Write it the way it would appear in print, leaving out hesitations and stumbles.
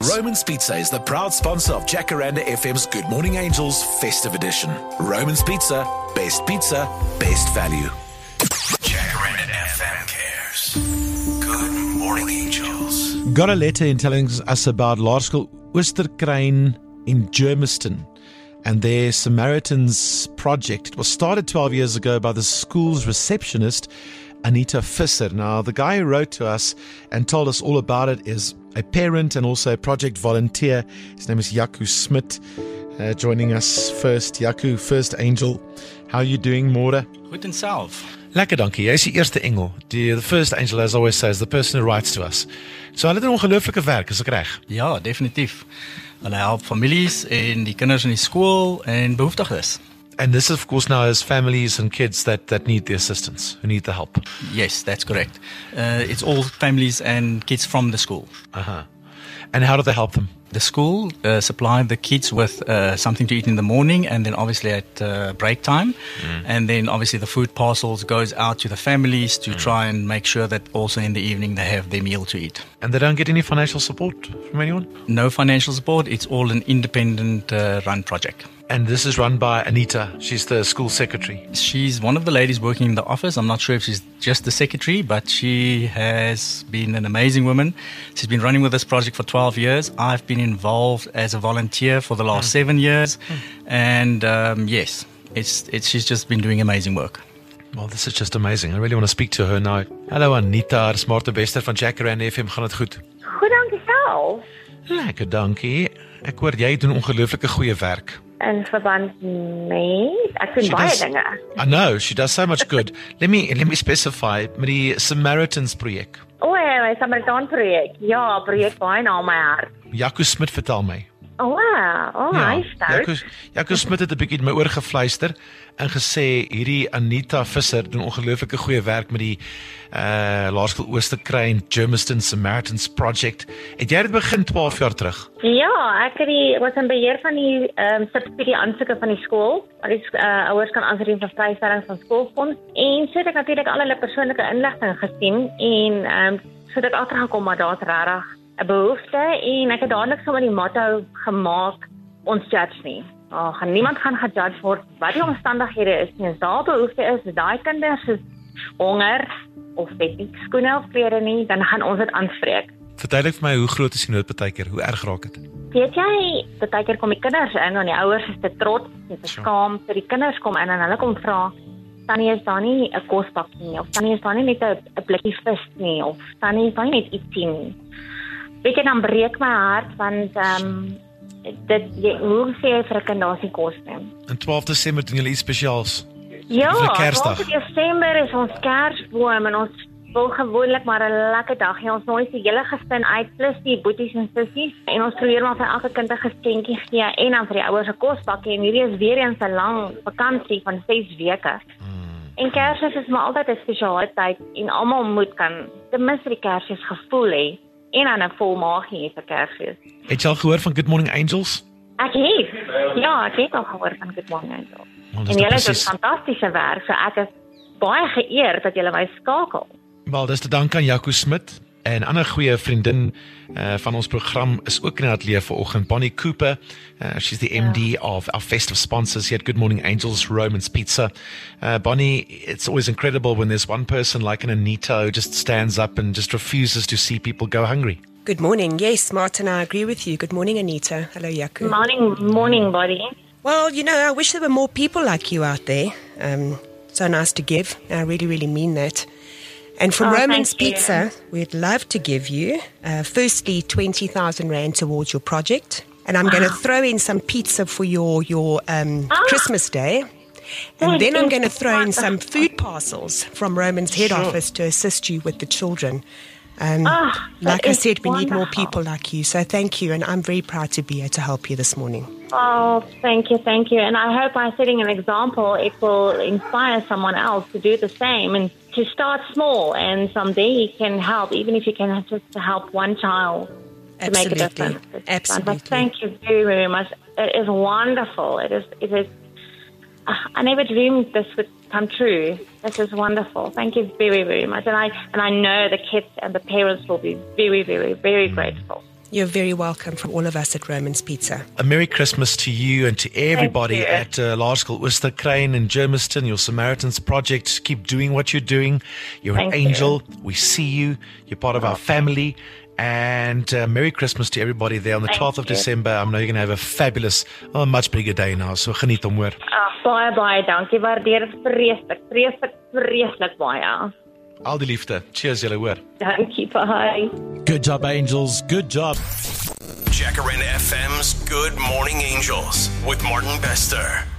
Roman's Pizza is the proud sponsor of Jacaranda FM's Good Morning Angels Festive Edition. Roman's Pizza, best value. Jacaranda FM cares. Good Morning Angels. Got a letter in telling us about Laerskool Oosterkruin in Germiston and their Samaritans project. It was started 12 years ago by the school's receptionist, Anita Visser. Now, the guy who wrote to us and told us all about it is a parent and also a project volunteer. His name is Jaco Smit, joining us first. Jaco, first angel. How are you doing, môre? Goed en self. Lekker, dankie. Jy is die eerste engel. The first angel, as always says, the person who writes to us. So hulle doen ongelooflike werk, is ek reg? Ja, definitief. Hulle help families en die kinders in die skool en behoeftiges. And this, of course, now is families and kids that need the assistance, who need the help. Yes, that's correct. It's all families and kids from the school. Uh-huh. And how do they help them? The school supply the kids with something to eat in the morning, and then obviously at break time. And then obviously the food parcels goes out to the families to try and make sure that also in the evening they have their meal to eat. And they don't get any financial support from anyone? No financial support. It's all an independent run project. And this is run by Anita. She's the school secretary. She's one of the ladies working in the office. I'm not sure if she's just the secretary, but she has been an amazing woman. She's been running with this project for 12 years. I've been involved as a volunteer for the last 7 years. And yes, she's just been doing amazing work. Well, this is just amazing. I really want to speak to her now. Hallo Anita, dis Martha Bester van Jacaranda FM. Gaan dit goed? Goed, dankie self. Lekker, dankie. Ek hoor jy doen ongelooflike goeie werk. In verband met, ek doen baie dinge. I know, she does so much good. Let me specify, met die Samaritans projek. My Samaritan projek. Ja, projek baie na my hart. Jaco Smit vertel my. Hy stout. Jaco Smit het 'n bietjie in my oor gefluister en gesê hierdie Anita Visser doen ongelooflike goeie werk met die Laerskool Oosterkruin Germiston Samaritans project. Het jy dit begin 12 jaar terug? Ja, ek was in beheer van die subsidie aansoeke van die skool. Waar die ouers kan aansoek vir vrystelling van skoolfonds. En so het ek natuurlik al hulle persoonlike inligting gesien en so het ek agtergekom maar daar's regtig 'n behoefte en ek het dadelik sommer die motto gemaak, ons judge nie. Niemand gaan gejudge word wat die omstandighede is nie. As daar behoefte is, daai kinders is honger of het nie skoene of klere nie, dan gaan ons dit aanspreek. Verduidelik vir my, hoe groot is die nood partykeer? Hoe erg raak dit? Weet jy, partykeer kom die kinders in en die ouers is te trots en te skaam, so die kinders kom in en hulle kom vra, Tannie, is daar nie 'n kospak nie, of Tannie, is daar nie net 'n blikkie vis nie, of Tannie, is daar nie net ietsie nie. Weet jy, dan breek my hart, want hoe sê jy vir 'n kind daar's nie kos nie? En 12 Desember doen julle iets spesiaals? Ja, 12 Desember is ons Kersboom en ons wil gewoonlik maar 'n lekker dag hê. Ons nooi die hele gesin uit, plus die boeties en sissies. En ons probeer maar vir elke kind 'n geskenkie gee en dan vir die ouers 'n kosbakkie. En hierdie is weer eens 'n lang vakansie van 6 weke. En Kersfees is maar altyd 'n spesiale tyd en almal moet kan ten minste die Kersfees gevoel hê en dan 'n vol maagie hê vir Kersfees. Het jy al gehoor van Good Morning Angels? Ek het al gehoor van Good Morning Angels. En julle doen fantastiese werk, so ek is baie geëerd dat julle my skakel. Wel, dis te dank aan Jaco Smit. En 'n ander goeie vriendin van ons program is ook in die ateljee vanoggend, Bonnie Cooper. She's the MD of our festive sponsors here at Good Morning Angels, Roman's Pizza. Bonnie, it's always incredible when there's one person like an Anita who just stands up and just refuses to see people go hungry. Good morning. Yes, Martin, I agree with you. Good morning, Anita. Hello, Jaco. Morning, buddy. Well, I wish there were more people like you out there. So nice to give. I really, really mean that. And from Roman's Pizza, we'd love to give you, firstly, 20,000 Rand towards your project. And I'm going to throw in some pizza for your Christmas Day. And then I'm going to throw in some food parcels from Roman's head office to assist you with the children. Like I said, we need more people like you. So thank you. And I'm very proud to be here to help you this morning. Oh, thank you. And I hope by setting an example, it will inspire someone else to do the same and to start small. And someday you can help, even if you can just help one child to make a difference. Absolutely. But thank you very, very much. It is wonderful. It is. I never dreamed this would come true. This is wonderful. Thank you very, very much. And I know the kids and the parents will be very, very, very grateful. You're very welcome from all of us at Roman's Pizza. A Merry Christmas to you and to everybody you. at Laerskool Oosterkruin in Germiston, your Samaritans project. Keep doing what you're doing. You're an Thank angel. We see you. You're part of our family. And Merry Christmas to everybody there on the 12th of December. I know you're going to have a fabulous, much bigger day now. So geniet hom hoor. Baie dankie. Waardeer dit vreeslik baie. Al die liefde. Cheers julle hoor. Dankie, bye. Good job, Angels. Good job. Jacaranda FM's Good Morning Angels with Martin Bester.